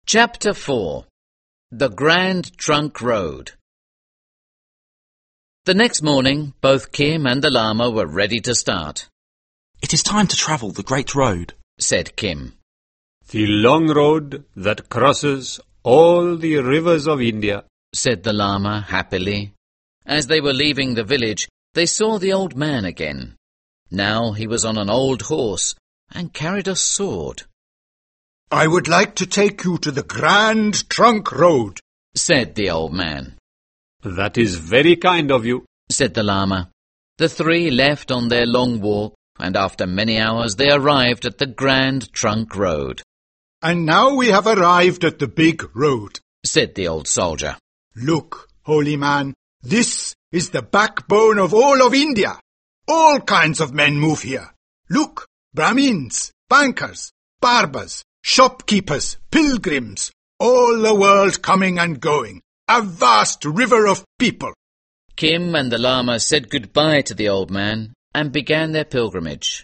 Chapter 4. The Grand Trunk Road. The next morning, both Kim and the Lama were ready to start. "It is time to travel the Great Road," said Kim. "The long road that crosses all the rivers of India," said the Lama happily. As they were leaving the village, they saw the old man again. Now he was on an old horse and carried a sword. "I would like to take you to the Grand Trunk Road," said the old man. "That is very kind of you," said the Lama. The three left on their long walk, and after many hours they arrived at the Grand Trunk Road. "And now we have arrived at the big road," said the old soldier. "Look, holy man, this is the backbone of all of India. All kinds of men move here. Look, Brahmins, bankers, barbers, shopkeepers, pilgrims, all the world coming and going. A vast river of people." Kim and the Lama said goodbye to the old man and began their pilgrimage.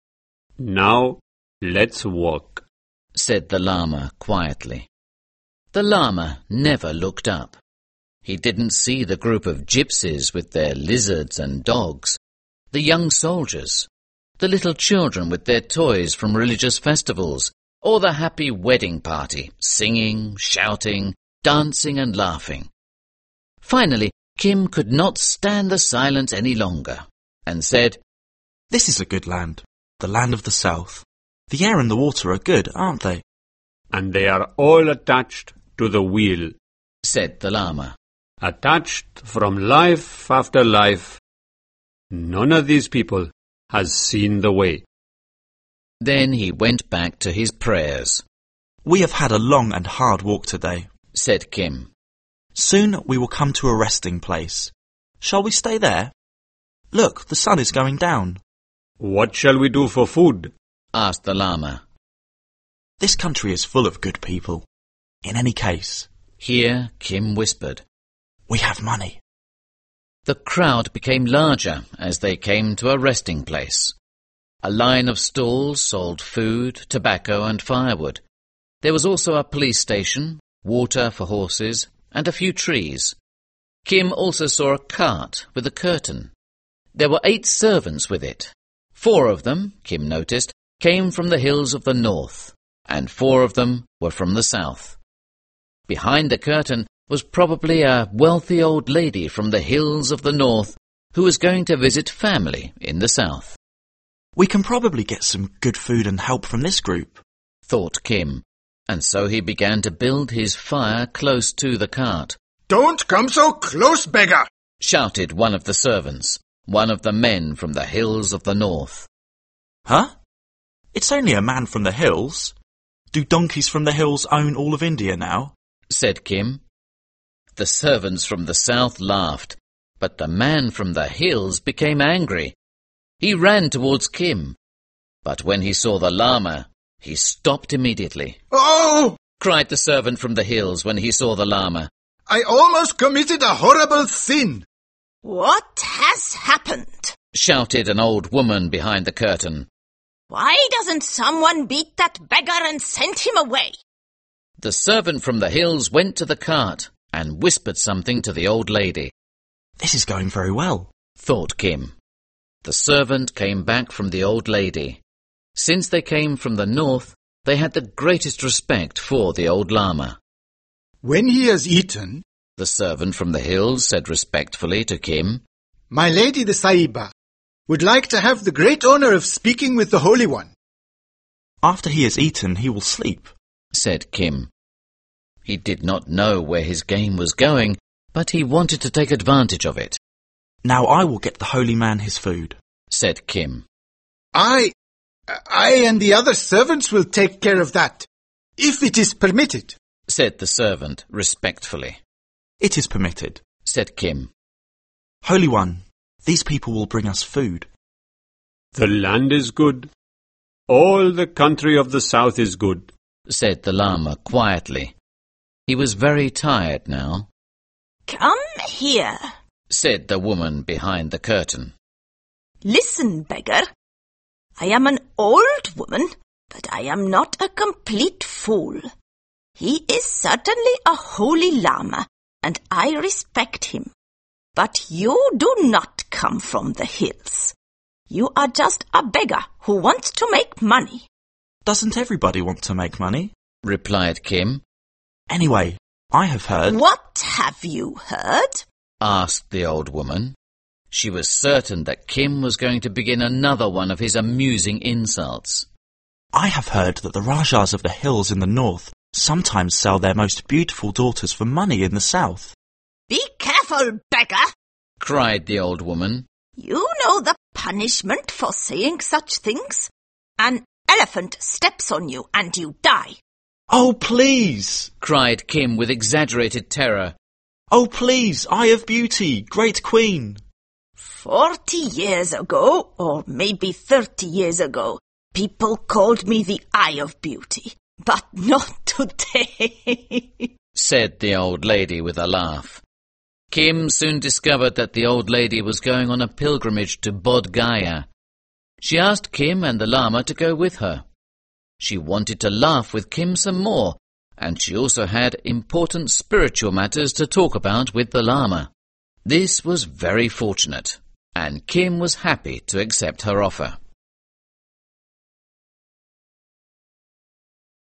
"Now let's walk," said the Lama quietly. The Lama never looked up. He didn't see the group of gypsies with their lizards and dogs, the young soldiers, the little children with their toys from religious festivals, or the happy wedding party, singing, shouting, dancing and laughing. Finally, Kim could not stand the silence any longer, and said, "This is a good land, the land of the south. The air and the water are good, aren't they?" "And they are all attached to the wheel," said the Lama. "attached from life after life. None of these people has seen the way." Then he went back to his prayers. "We have had a long and hard walk today," said Kim. "Soon we will come to a resting place. Shall we stay there? Look, the sun is going down." "What shall we do for food?" asked the Lama. "This country is full of good people. In any case," here Kim whispered, "we have money." The crowd became larger as they came to a resting place. A line of stalls sold food, tobacco and firewood. There was also a police station, water for horses, and a few trees. Kim also saw a cart with a curtain. There were 8 servants with it. 4 of them, Kim noticed, came from the hills of the north, and 4 of them were from the south. Behind the curtain was probably a wealthy old lady from the hills of the north who was going to visit family in the south. "We can probably get some good food and help from this group," thought Kim, and so he began to build his fire close to the cart. "Don't come so close, beggar!" shouted one of the servants, one of the men from the hills of the north. "Huh? It's only a man from the hills. Do donkeys from the hills own all of India now?" said Kim. The servants from the south laughed, but the man from the hills became angry. He ran towards Kim, but when he saw the Lama, he stopped immediately. "Oh!" cried the servant from the hills when he saw the Lama. "I almost committed a horrible sin." "What has happened?" shouted an old woman behind the curtain. "Why doesn't someone beat that beggar and send him away?" The servant from the hills went to the cart and whispered something to the old lady. "This is going very well," thought Kim. The servant came back from the old lady. Since they came from the north, they had the greatest respect for the old Lama. "When he has eaten," the servant from the hills said respectfully to Kim, "my lady the Sahiba would like to have the great honor of speaking with the Holy One." "After he has eaten, he will sleep," said Kim. He did not know where his game was going, but he wanted to take advantage of it. "Now I will get the holy man his food," said Kim. I and the other servants will take care of that, if it is permitted," said the servant respectfully. "It is permitted," said Kim. "Holy One, these people will bring us food." "The land is good. All the country of the south is good," said the Lama quietly. He was very tired now. "Come here," said the woman behind the curtain. "Listen, beggar. I am an old woman, but I am not a complete fool. He is certainly a holy Lama, and I respect him. But you do not come from the hills. You are just a beggar who wants to make money. Doesn't everybody want to make money? replied Kim. Anyway, I have heard... What have you heard? asked the old woman. She was certain that Kim was going to begin another one of his amusing insults. I have heard that the Rajas of the hills in the north sometimes sell their most beautiful daughters for money in the south. Be careful, beggar! cried the old woman. You know the punishment for saying such things? An elephant steps on you and you die. Oh, please! cried Kim with exaggerated terror. Oh, please, Eye of Beauty, great queen! 40 years ago, or maybe 30 years ago, people called me the Eye of Beauty. But not today, said the old lady with a laugh. Kim soon discovered that the old lady was going on a pilgrimage to Bodh Gaya. She asked Kim and the Lama to go with her. She wanted to laugh with Kim some more, and she also had important spiritual matters to talk about with the Lama. This was very fortunate, and Kim was happy to accept her offer.